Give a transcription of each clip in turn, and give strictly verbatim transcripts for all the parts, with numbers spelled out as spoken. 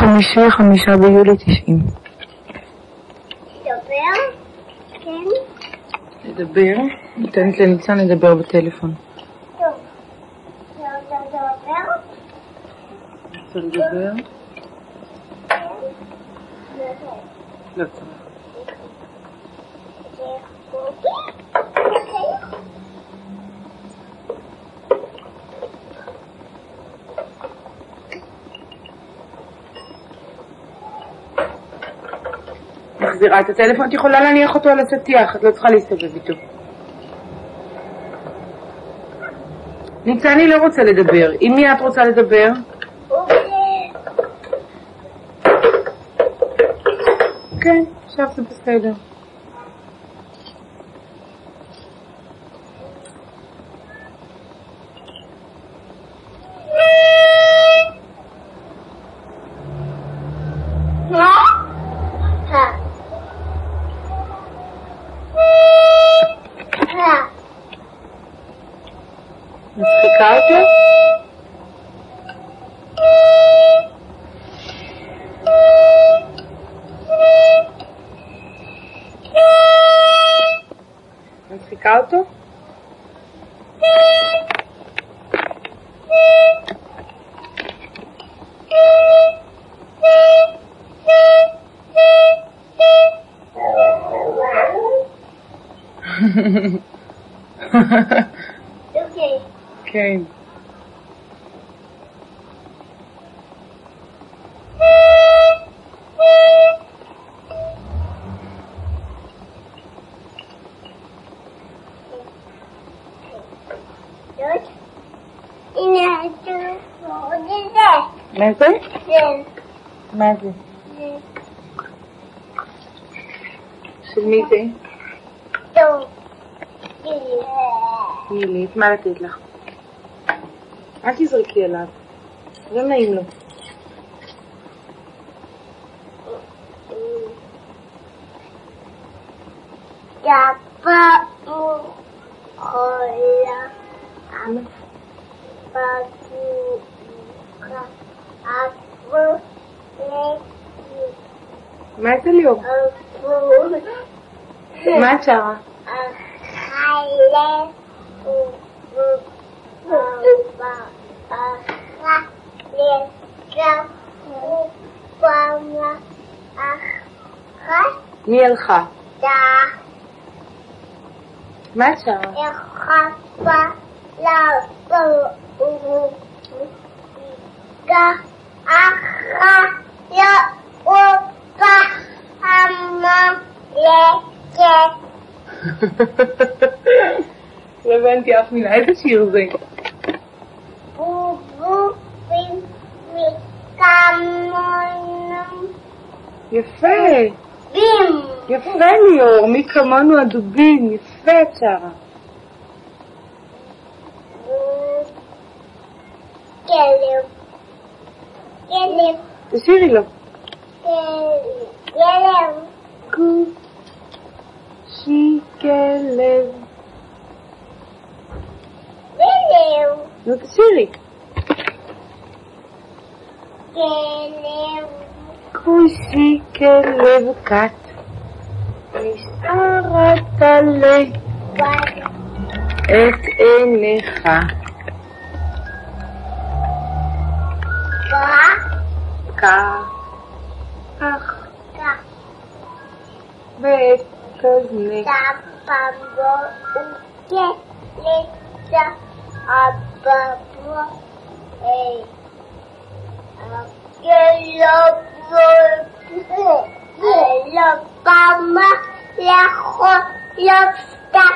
חמישי, חמישה ביולי תשעים. לדבר? כן. לדבר? ניתנת לניצן לדבר בטלפון. טוב. לדבר? רוצה לדבר? כן. לא צריך. מחזירה את הטלפון, את יכולה להניח אותו על הסטיח, את לא צריכה להסתובב איתו. ניצני לא רוצה לדבר. עם מי את רוצה לדבר? כן, עכשיו זה בסדר. מצחיקה אותו? מצחיקה אותו? אוקיי. כן. הנה, אתה עוד את זה. מה זה? כן. מה זה? של מי זה? טוב. נילי, מה לתת לך? אל תזרקי עליו, לא נעים לו. דפה מוכלה בקוקה עבור לקי מה זה ליאור? עבור מה את שרה? החלה ובאחה לסגר ובמה אחת מי הלכה? דה מה את שרה? יחפה לבוא אחת יאופה המלכת. לא הבנתי אף מילה, איזה שיר זה? בובובים מכמונם יפה, בים יפה ליאור, מי כמונו הדובים, יפה את שרה. כלב כלב תשאירי לו. כלב קושי כלב. כלב נו תשאירי. כלב קושי כלב קט נשארת לבד את עיניך כך ואת אוזניך Tapambo uke leta ababo eh akelobo elopama leho lopsta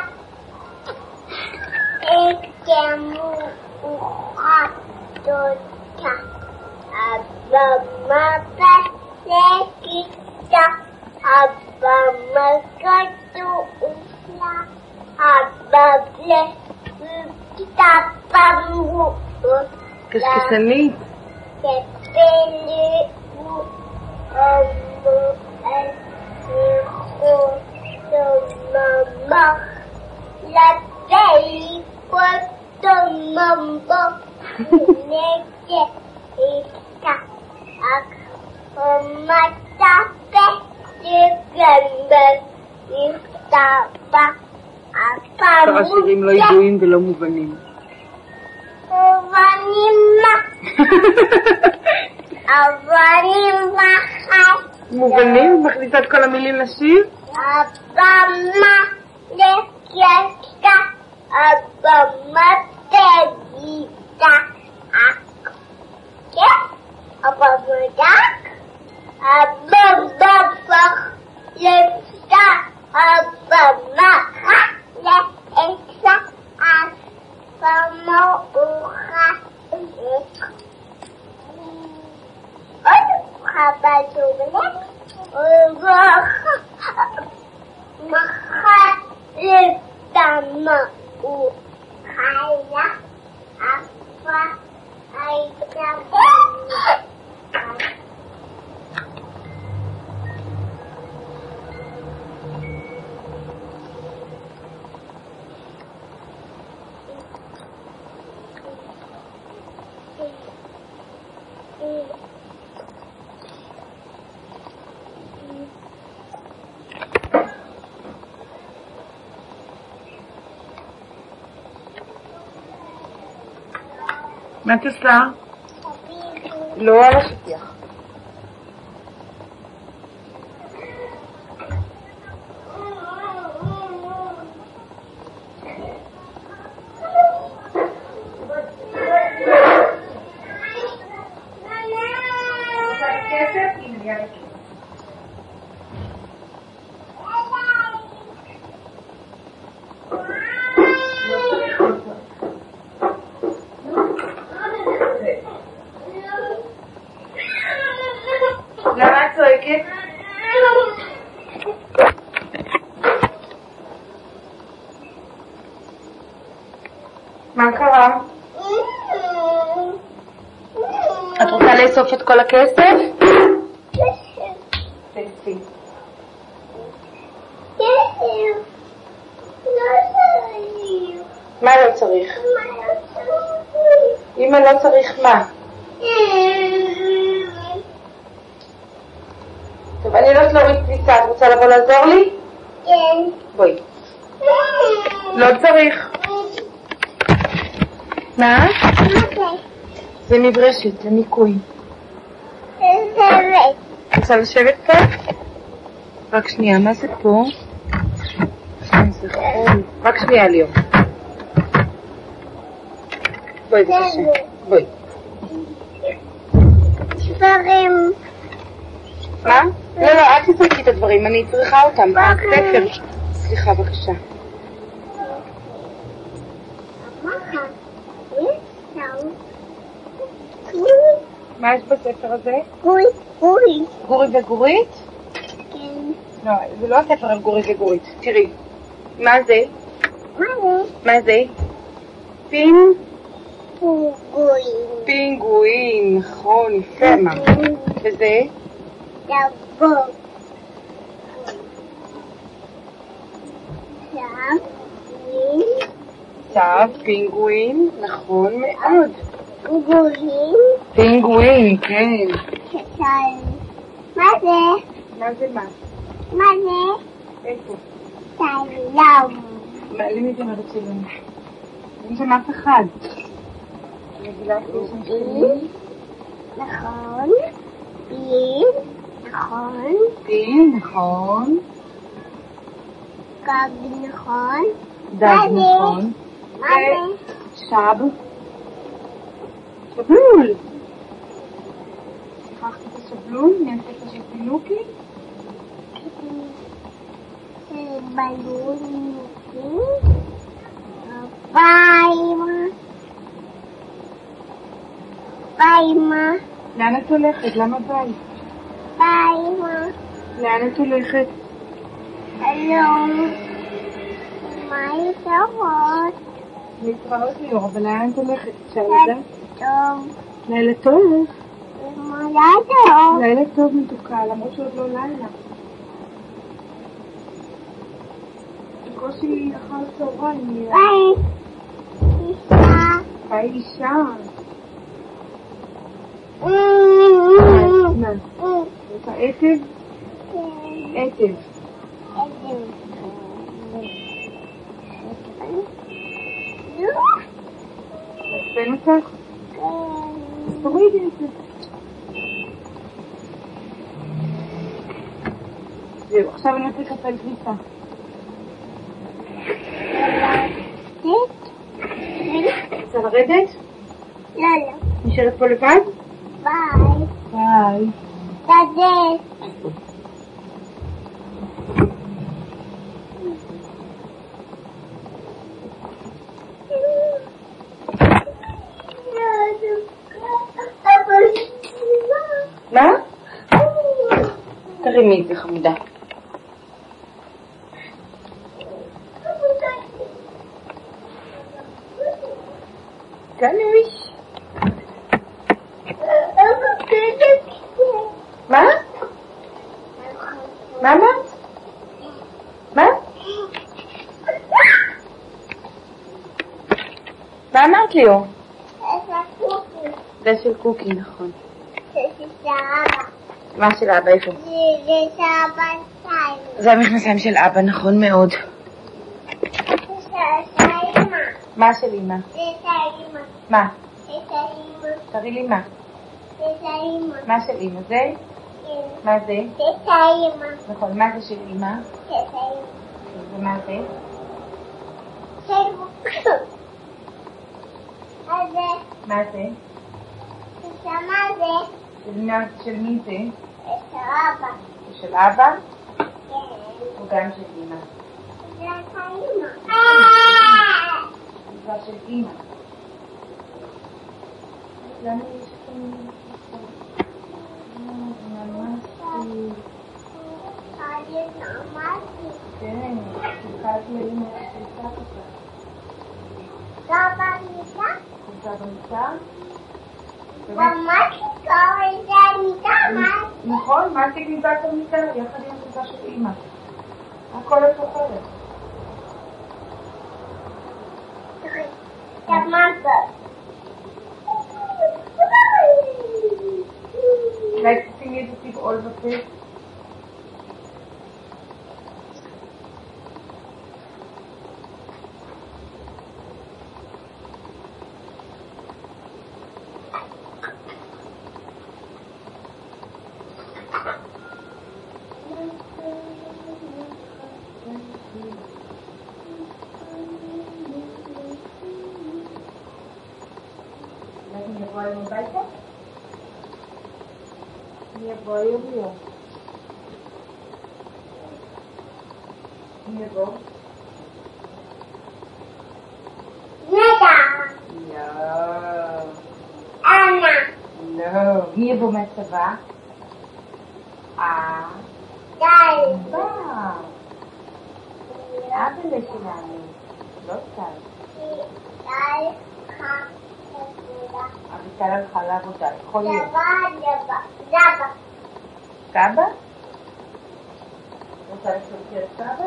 ekemu uhatota abama pelekita abama katu usla abable kita pambu קשקשנית. כפלי הוא אמו אל שיחו תוממך לפלי ותוממבו נגד איתה אך נכתבה הפעם כמה שירים לא ידועים ולא מובנים. מובנים מה? אבל מחר מובנים? מכניסה את כל המילים לשיר? הבמה לקשקה, הבמה תגידה. כן? הבמה דק? הבמה פח לקשקה, הבמה חק לעצה, הבמה אוחה לק. עוד חבל שובלק, מחר לבמה הוא חיה, אפה הייתה במה. מה את עושה? לא על השטיח. למה את צועקת? מה קרה? את רוצה לאסוף את כל הכסף? תאספי. מה לא צריך? אמא לא צריך מה? טוב, אני הולכת להוריד כביסה, את רוצה לבוא לעזור לי? כן. בואי. לא צריך. מה? זה מברשת, לניקוי. לשבת. רוצה לשבת פה? רק שנייה, מה זה פה? זה חול. רק שנייה ליאור. בואי בבקשה. בואי. דברים. מה? לא, לא, אל תזרקי את הדברים, אני צריכה אותם. ספר. סליחה, בבקשה. מה יש בספר הזה? גורי, גורי. גורי וגורית? כן. לא, זה לא הספר על גורי וגורית. תראי. מה זה? מה זה? מה זה? פין? פינגווין. פינגווין, נכון, יפה מה. וזה? דבור. צב. צב, פינגווין, נכון מאוד. פינגווין. פינגווין, כן. קטן. מה זה? מה זה מה? מה זה? איפה? צלם. מעלים את זה מהרצלון. אין שם אף אחד. רגילה פרסם שלי. נכון. פין. נכון. פין, נכון. גג נכון. דג, נכון. מה זה? שב. שבלול. שכחת את השבלול? נעשית של פינוקי? בלון. פיימה. פיימה. לאן את הולכת? למה ביי? פיימה. לאן את הולכת? שלום. מה יתרות? להתראות ליאור, אבל לאן את הולכת? אפשר לדעת? טוב. לילה טוב. לילה טוב. לילה טוב מתוקה, למרות שעוד לא לילה. בקושי אחר צהריים. ביי. אישה. ביי אישה. Mm-hmm. מה? רוצה עטב? עטב. מעצבן אותך? אז תורידי את זה. זהו, עכשיו אני רוצה לקפל כביסה. רוצה לרדת? לא, לא. נשארת פה לבד? ביי. ביי. תדק. מה? תרימי את זה חמודה. גנוש. מה? מה אמרת? מה? מה אמרת לי אור? זה של קוקי, נכון. זה של אבא. מה של אבא, איפה? זה של אבא סיים. זה המכנסיים של אבא, נכון מאוד. זה של אמא. מה של אמא? זה של אמא. מה? זה של אמא. תראי לי מה. זה של אמא. מה של אמא? זה? מה זה? זה של אמא. נכון, מה זה של אמא? זה של אמא. ומה זה? של אז זה. מה זה? זה מה זה? של מי, של מי זה? זה של אבא. זה של אבא? כן. או גם של אמא? זה של אמא. זה של אמא. למה יש פה? ממש טוב. אני ממש כן, שחלתי לאמא שחלתה אותה. סבא מיטה? שחלתה במיטה? ממש קורא את זה מיטה, מה? נכון, מה זה גלידת המיטה? יחד עם המיטה של אמא. הכל את אוכלת. תמאגו. אולי תשימי את זה תבעול בפה. אני אבוא היום הביתה? אני אבוא היום יום. אני אבוא? נדע. לא. אנה. לא. מי יבוא מהצבא? אה. די. בא. אבא שלנו. לא טל. די. אביטל הלכה לעבודה. יכול להיות. דבא, דבא. דבא. סבא? רוצה לשאול על סבא?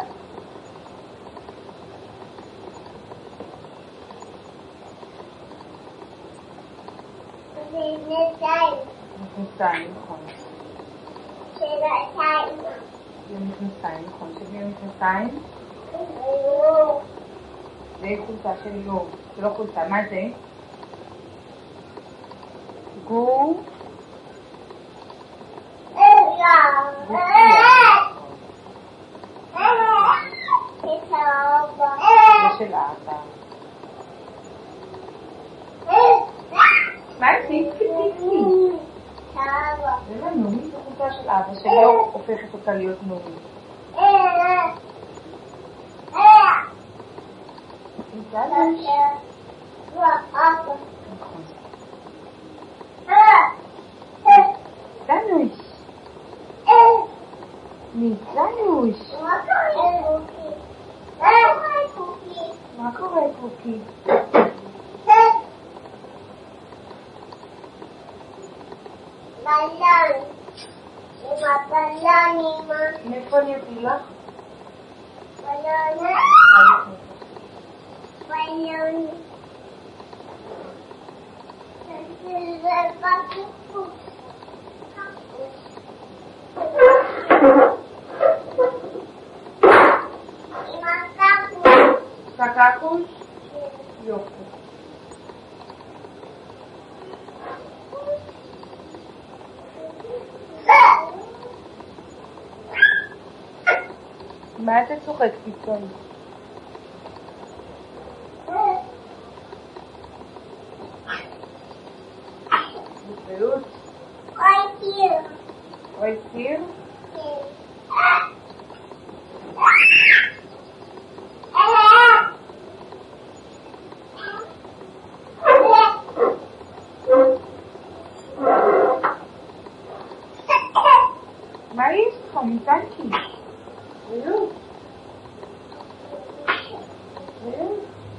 זה נדיים. מכנסיים, נכון. של השיים. זה מכנסיים, נכון. שבי המכנסיים? לא. זה חולצה של לא. זה לא חולצה. מה זה? גור? זה של אבא. מה עשית? זה לא נומי, זה חולצה של אבא שלא הופכת אותה להיות נומי. גנוש. נכון. גנוש. מי גנוש? מה קורה קוקי? בלון. עם הבלון, אמא. מאיפה אני אביא לך? בלון. בלון. זה בקופוס. מה אתה צוחק פתאום? בריאות? אוי סיר. אוי סיר? מה יש לך? מיטנקי? בריאות? בריאות?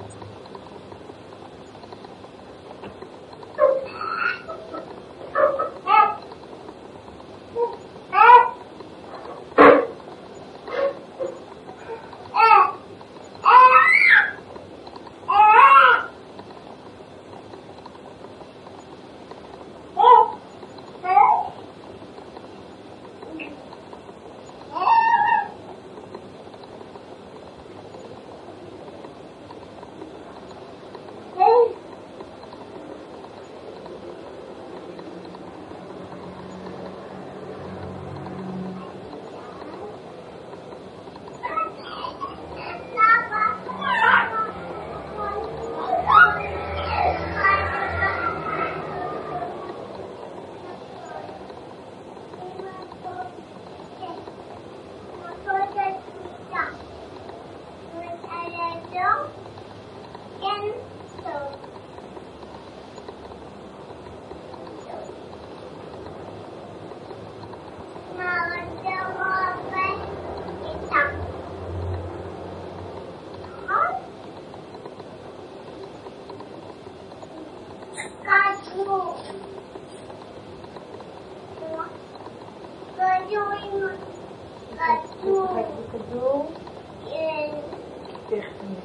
משחק בכדור? כן. טכני.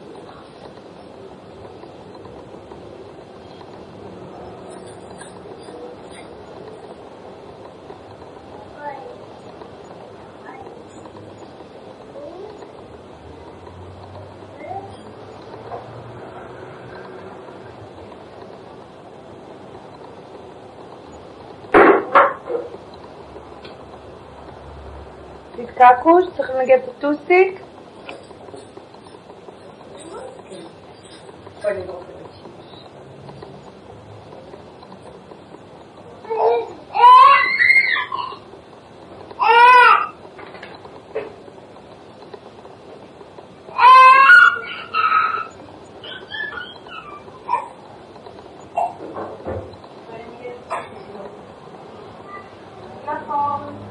קקוש, צריך לנגד את הטוסיק? נכון.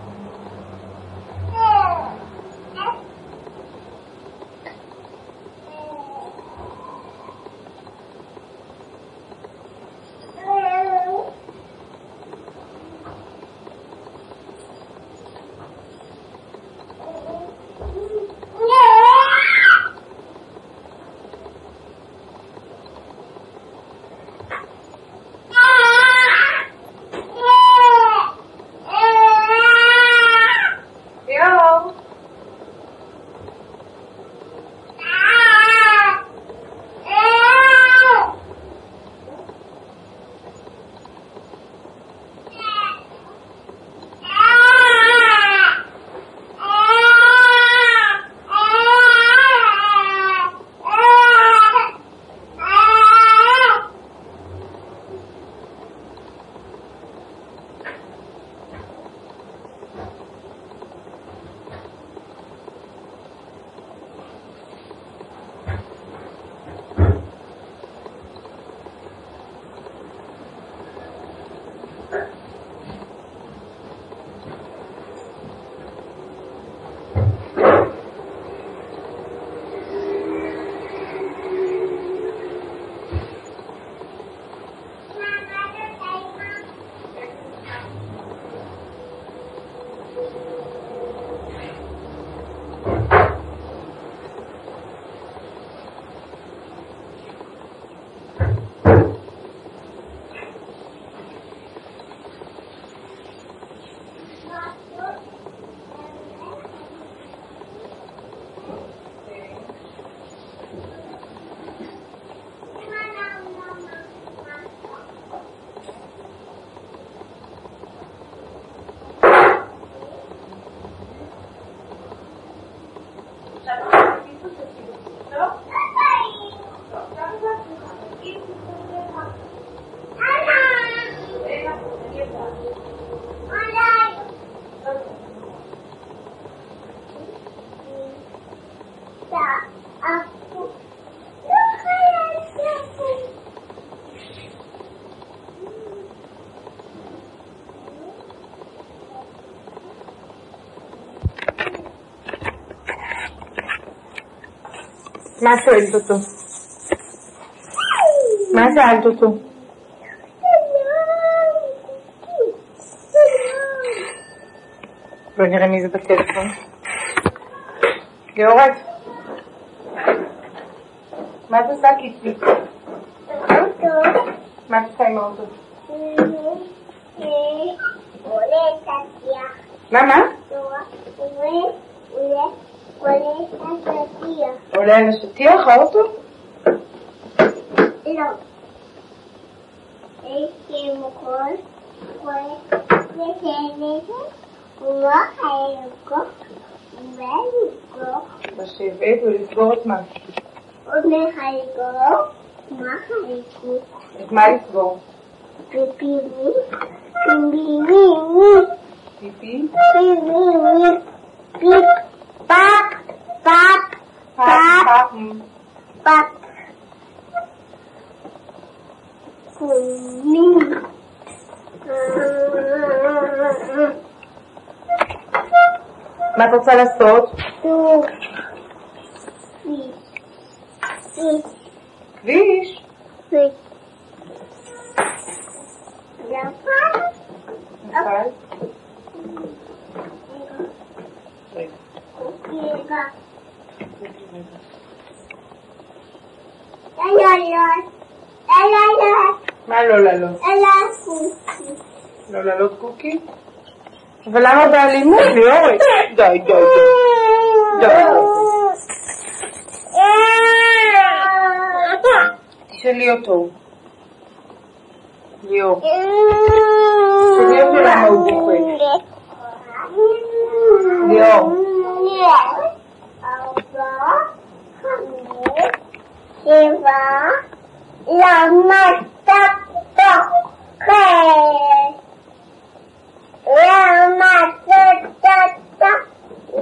מה שואלת אותו? מה שאלת אותו? בואי נראה מי זה בטלפון. ליאורת, מה את עושה קיצי? מה את עושה עם האוטו? מה מה? עולה על השטיח האוטו? לא. יש מוקול, ולא חייגו, ולגו. לשבת ולסגור את מה? ולחייגו, מה חייגו? את מה לסגור? פיפי, פיפי, פיפי? פיפי, פיפ, פאפ, פאפ, פאפ, פאפ. קומי. מה את רוצה לעשות? טוב. כביש. כביש? כביש. נפל? נפל? רגע. לא, לא, לא. לא, לא, לא. מה לא לעלות? לא, קוקי. לא לעלות קוקי? אבל למה באלימות, ליאורת? די, די, די. די. תשאלי אותו. ליאור. תשאלי אותו למה הוא בוכה. ליאור. ארבע, חמש, שבע, למה אתה פוחד? למה אתה פוחד?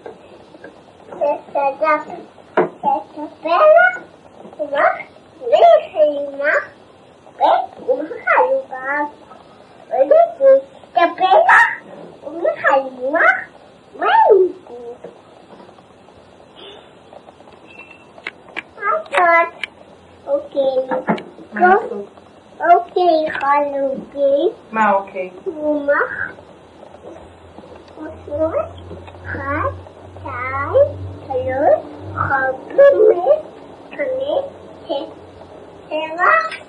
תסתכל. תסתכל. מה? ויחימה. ומחלובה. תסתכל. ומחלובה. מה איתי? מה אוקיי. אוקיי, חלוקי. מה אוקיי? רומח. חושבות. חד. שתיים. שלוש. חמש. חמש. שש. שבע.